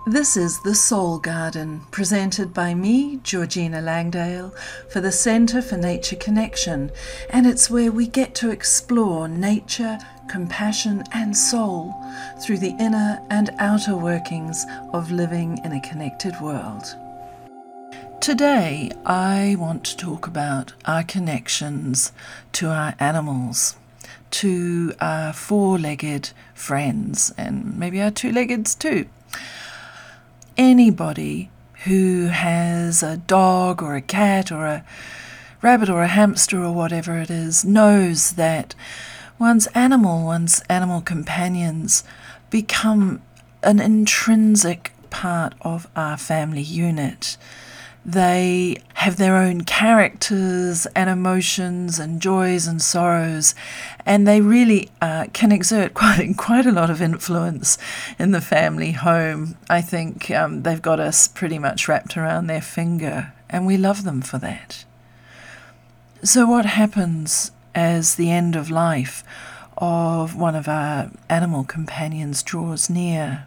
This is The Soul Garden, presented by me, Georgina Langdale, for the Centre for Nature Connection, and it's where we get to explore nature, compassion and soul through the inner and outer workings of living in a connected world. Today, I want to talk about our connections to our animals, to our four-legged friends, and maybe our two-leggeds too. Anybody who has a dog or a cat or a rabbit or a hamster or whatever it is knows that one's animal companions become an intrinsic part of our family unit. They have their own characters and emotions and joys and sorrows, and they really can exert quite a lot of influence in the family home. I think they've got us pretty much wrapped around their finger, and we love them for that. So what happens as the end of life of one of our animal companions draws near?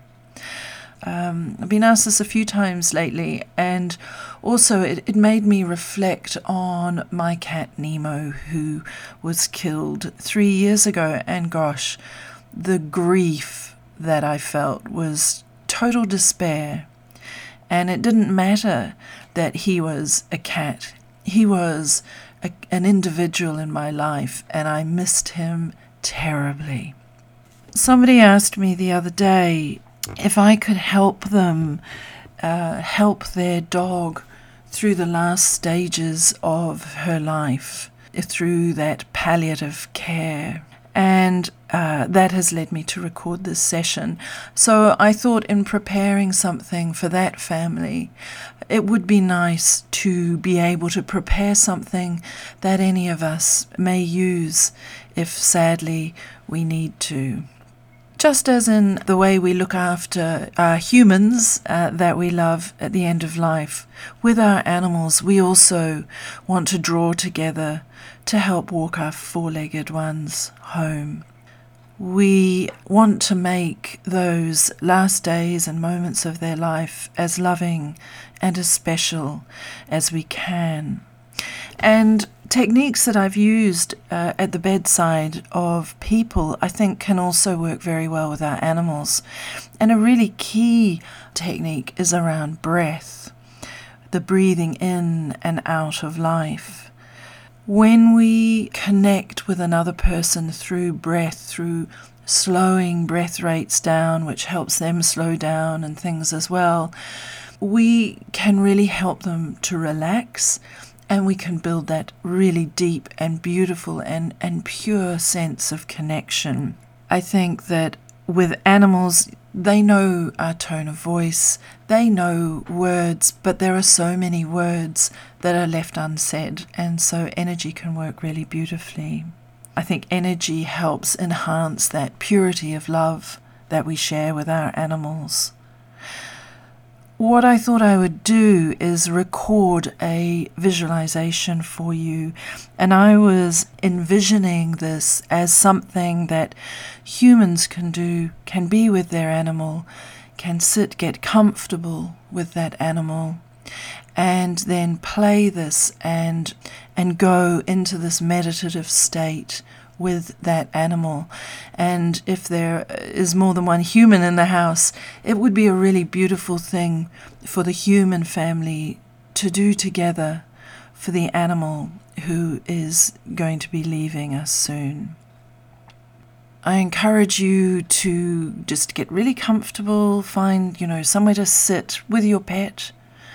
I've been asked this a few times lately, and also it made me reflect on my cat Nemo, who was killed 3 years ago, and gosh, the grief that I felt was total despair. And it didn't matter that he was a cat. He was an individual in my life, and I missed him terribly. Somebody asked me the other day if I could help them help their dog through the last stages of her life, through that palliative care. And that has led me to record this session. So I thought, in preparing something for that family, it would be nice to be able to prepare something that any of us may use if sadly we need to. Just as in the way we look after our humans that we love at the end of life, with our animals we also want to draw together to help walk our four-legged ones home. We want to make those last days and moments of their life as loving and as special as we can. And techniques that I've used at the bedside of people, I think, can also work very well with our animals. And a really key technique is around breath, the breathing in and out of life. When we connect with another person through breath, through slowing breath rates down, which helps them slow down and things as well, we can really help them to relax. And we can build that really deep and beautiful and pure sense of connection. I think that with animals, they know our tone of voice, they know words, but there are so many words that are left unsaid, and so energy can work really beautifully. I think energy helps enhance that purity of love that we share with our animals. What I thought I would do is record a visualization for you, and I was envisioning this as something that humans can do, can be with their animal, can sit, get comfortable with that animal, and then play this and go into this meditative state with that animal. And if there is more than one human in the house, it would be a really beautiful thing for the human family to do together for the animal who is going to be leaving us soon. I encourage you to just get really comfortable, find, somewhere to sit with your pet.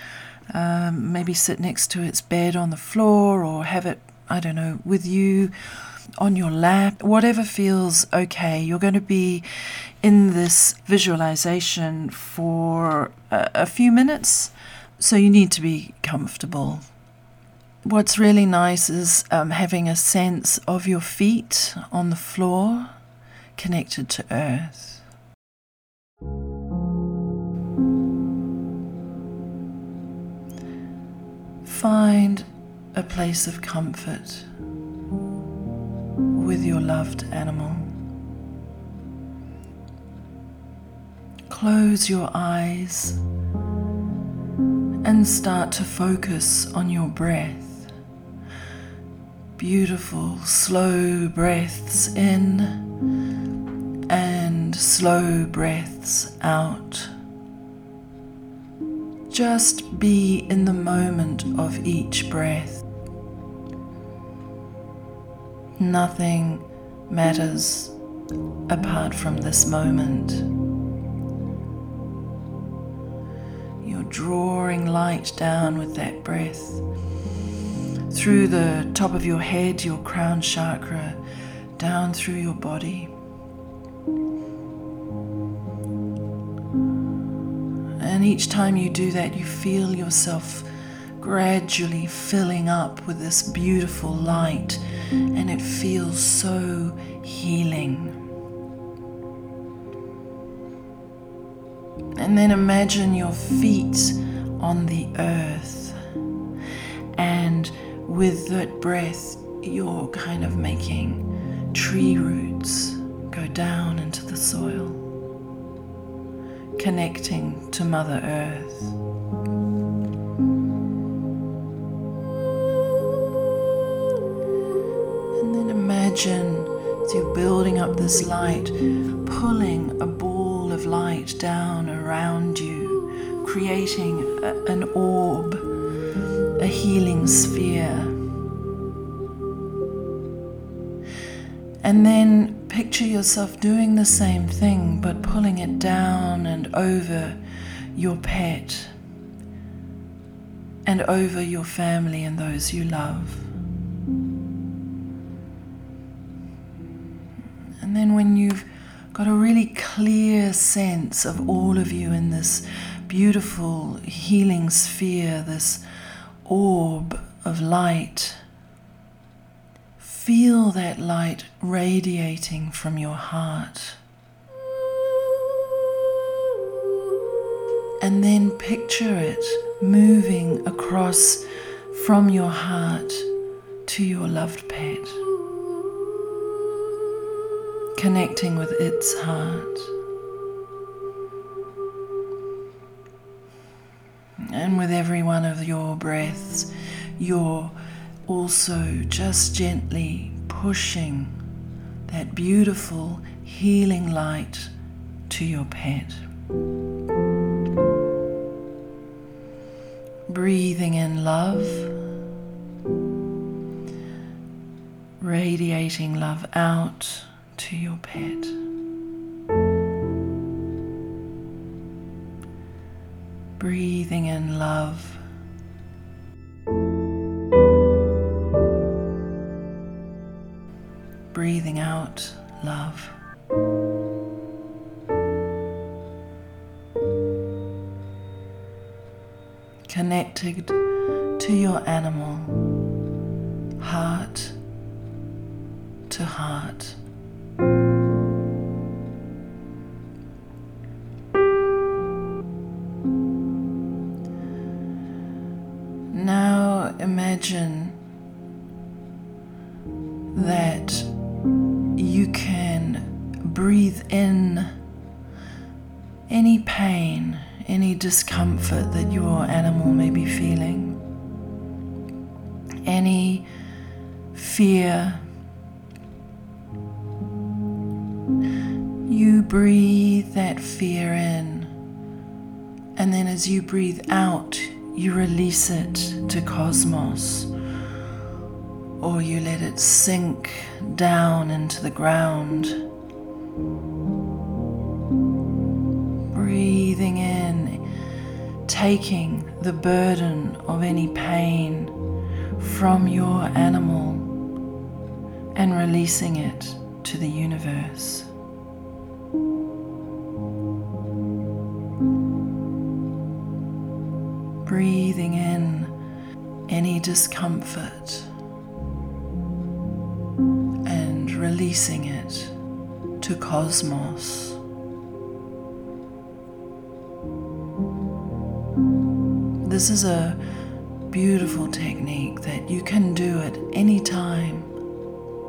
Maybe sit next to its bed on the floor, or have it, with you on your lap, whatever feels okay. You're going to be in this visualization for a few minutes, so you need to be comfortable. What's really nice is having a sense of your feet on the floor, connected to earth. Find a place of comfort with your loved animal. close your eyes and start to focus on your breath. Beautiful, slow breaths in and slow breaths out. Just be in the moment of each breath. Nothing matters apart from this moment. You're drawing light down with that breath through the top of your head, your crown chakra, down through your body. And each time you do that, you feel yourself gradually filling up with this beautiful light, and it feels so healing. And then imagine your feet on the earth, and with that breath, you're kind of making tree roots go down into the soil, connecting to Mother Earth. And then imagine as you're building up this light, pulling a ball of light down around you, creating an orb, a healing sphere. And then picture yourself doing the same thing, but pulling it down and over your pet and over your family and those you love. And then when you've got a really clear sense of all of you in this beautiful healing sphere, this orb of light, feel that light radiating from your heart. And then picture it moving across from your heart to your loved pet, connecting with its heart. And with every one of your breaths, you're also just gently pushing that beautiful healing light to your pet. Breathing in love, radiating love out to your pet. Breathing in love, breathing out love. Connected to your animal, heart to heart. Now imagine that you can breathe in any pain, any discomfort that your animal may be feeling, any fear. You breathe that fear in, and then as you breathe out, you release it to cosmos, or you let it sink down into the ground. Breathing in, taking the burden of any pain from your animal and releasing it to the universe. Breathing in any discomfort and releasing it to cosmos. This is a beautiful technique that you can do at any time.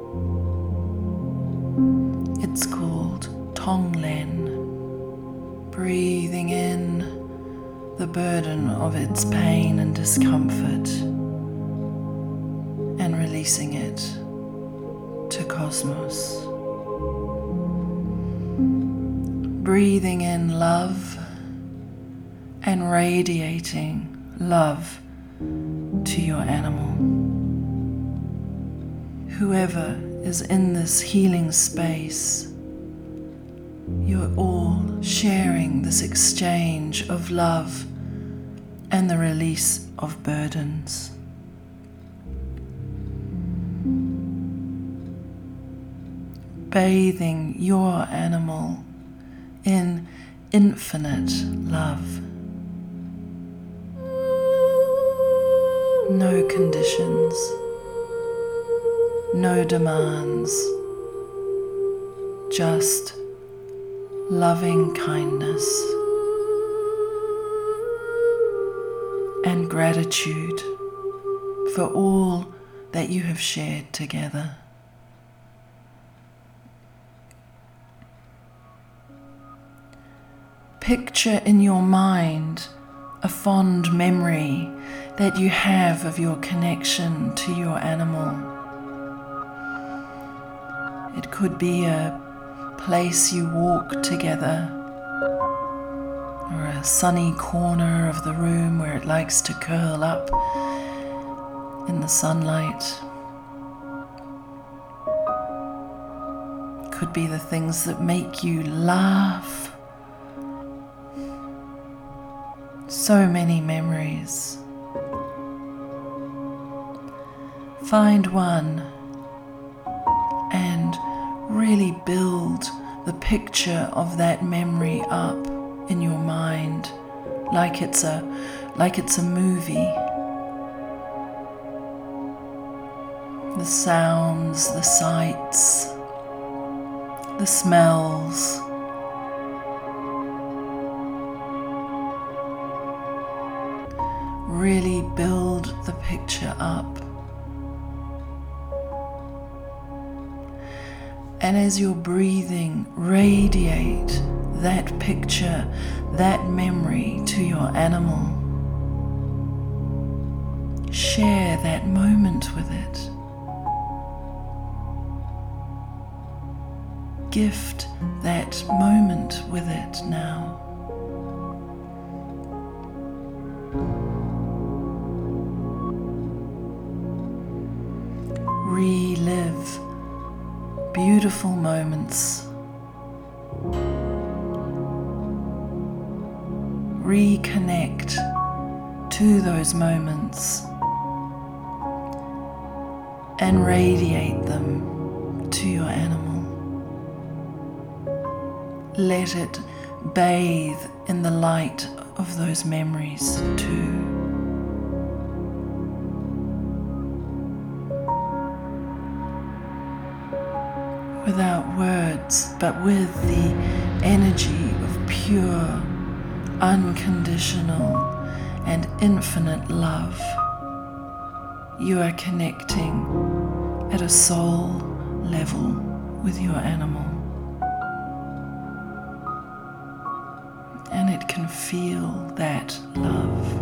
It's called Tonglen, breathing in the burden of its pain and discomfort and releasing it to cosmos. Breathing in love and radiating love to your animal. Whoever is in this healing space, you're all sharing this exchange of love and the release of burdens. Bathing your animal in infinite love. No conditions, no demands, just loving kindness and gratitude for all that you have shared together. Picture in your mind a fond memory that you have of your connection to your animal. It could be a place you walk together, or a sunny corner of the room where it likes to curl up in the sunlight. Could be the things that make you laugh. So many memories. Find one and really build the picture of that memory up in your mind like it's a movie. The sounds, the sights, the smells. Really build the picture up. And as you're breathing, radiate that picture, that memory to your animal. Share that moment with it. Gift that moment with it now. Relive beautiful moments. Reconnect to those moments and radiate them to your animal. Let it bathe in the light of those memories too. Without words, but with the energy of pure, unconditional, and infinite love, you are connecting at a soul level with your animal. And it can feel that love.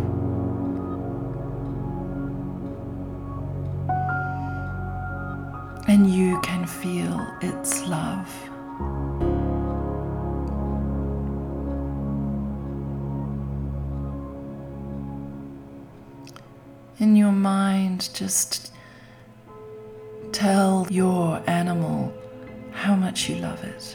And you can feel its love. In your mind, just tell your animal how much you love it.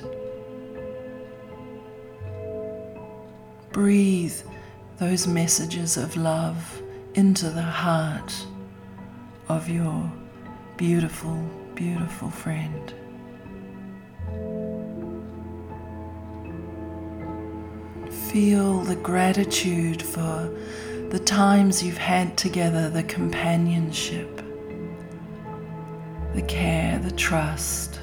Breathe those messages of love into the heart of your beautiful, beautiful friend. Feel the gratitude for the times you've had together, the companionship, the care, the trust,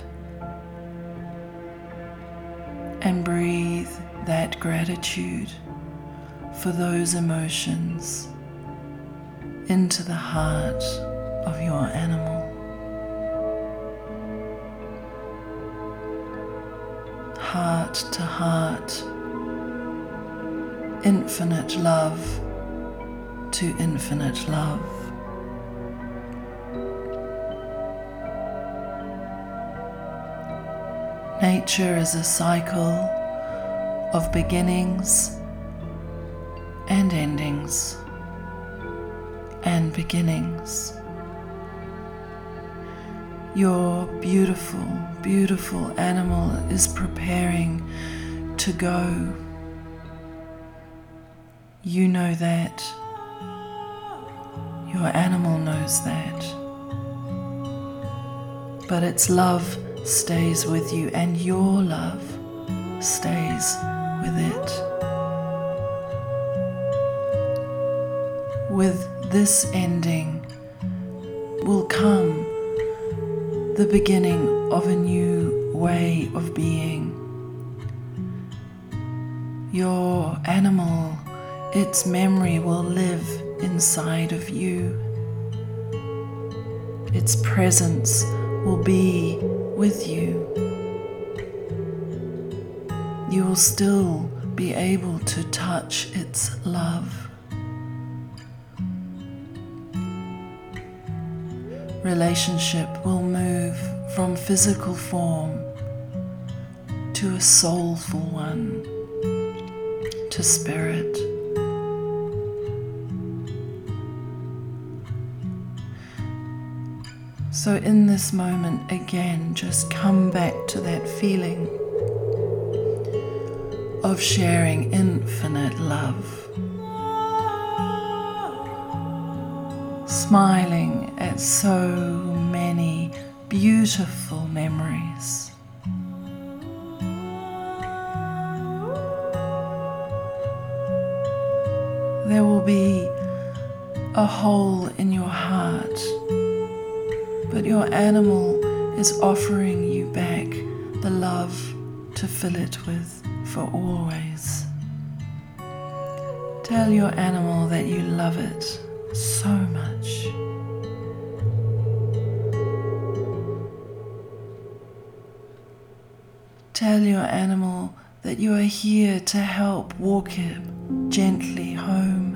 and breathe that gratitude for those emotions into the heart of your animal. Heart to heart, infinite love to infinite love. Nature is a cycle of beginnings and endings and beginnings. Your beautiful, beautiful animal is preparing to go. You know that. Your animal knows that. But its love stays with you, and your love stays with it. With this ending will come the beginning of a new way of being. Your animal, its memory will live inside of you. Its presence will be with you. You will still be able to touch its love. Relationship will move from physical form to a soulful one, to spirit. So in this moment, again, just come back to that feeling of sharing infinite love. Smiling at so many beautiful memories. There will be a hole in your heart, but your animal is offering you back the love to fill it with for always. Tell your animal that you love it so much. Tell your animal that you are here to help walk it gently home.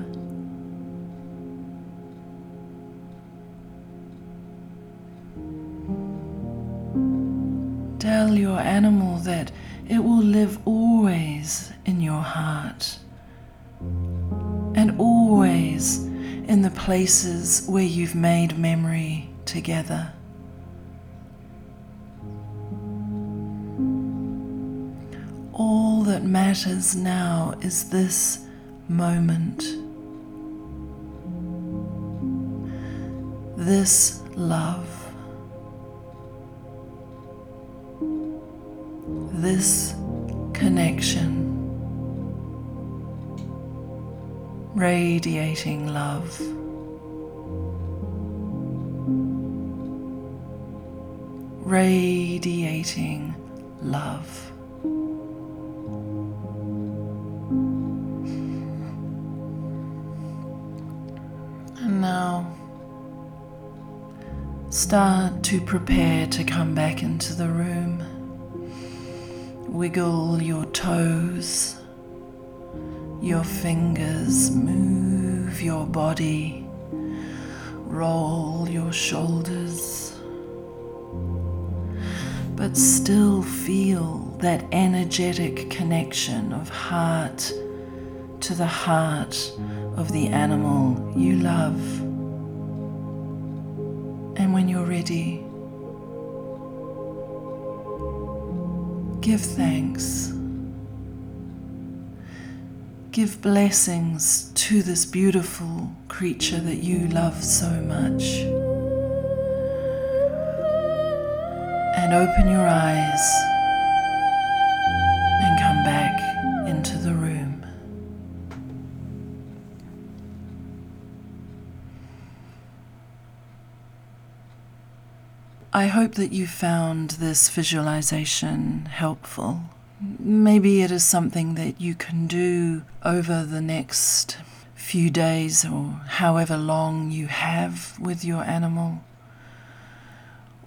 Tell your animal that it will live always in your heart and always in the places where you've made memory together. All that matters now is this moment, this love, this connection, radiating love. Radiating love. And now start to prepare to come back into the room. Wiggle your toes, your fingers, move your body, roll your shoulders, but still feel that energetic connection of heart to the heart of the animal you love. And when you're ready, give thanks. Give blessings to this beautiful creature that you love so much. And open your eyes and come back into the room. I hope that you found this visualization helpful. Maybe it is something that you can do over the next few days or however long you have with your animal.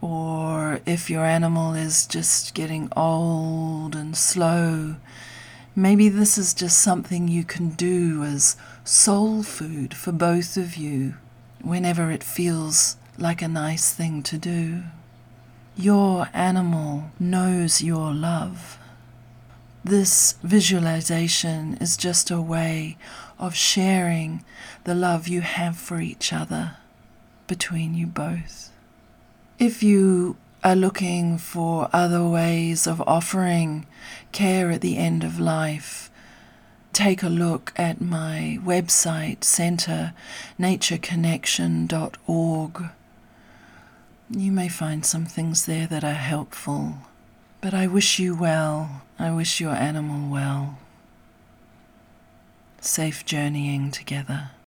Or if your animal is just getting old and slow, Maybe this is just something you can do as soul food for both of you whenever it feels like a nice thing to do. Your animal knows your love. This visualization is just a way of sharing the love you have for each other between you both. If you are looking for other ways of offering care at the end of life, take a look at my website, centernatureconnection.org. You may find some things there that are helpful, but I wish you well. I wish your animal well. Safe journeying together.